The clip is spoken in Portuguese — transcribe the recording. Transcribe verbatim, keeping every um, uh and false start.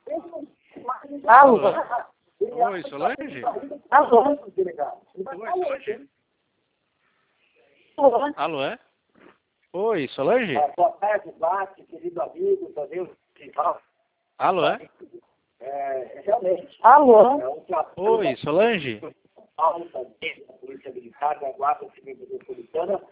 Alô? Oi, Solange? Alô? Oi, Solange? Alô? Alô, é? Oi, Solange? Boa tarde, Bate, querido amigo, Tadeu, Alô, é? é, realmente, Alô? é um trabalho Oi, Solange? da Paulo também, da Polícia Militar, da Guarda Civil Metropolitana,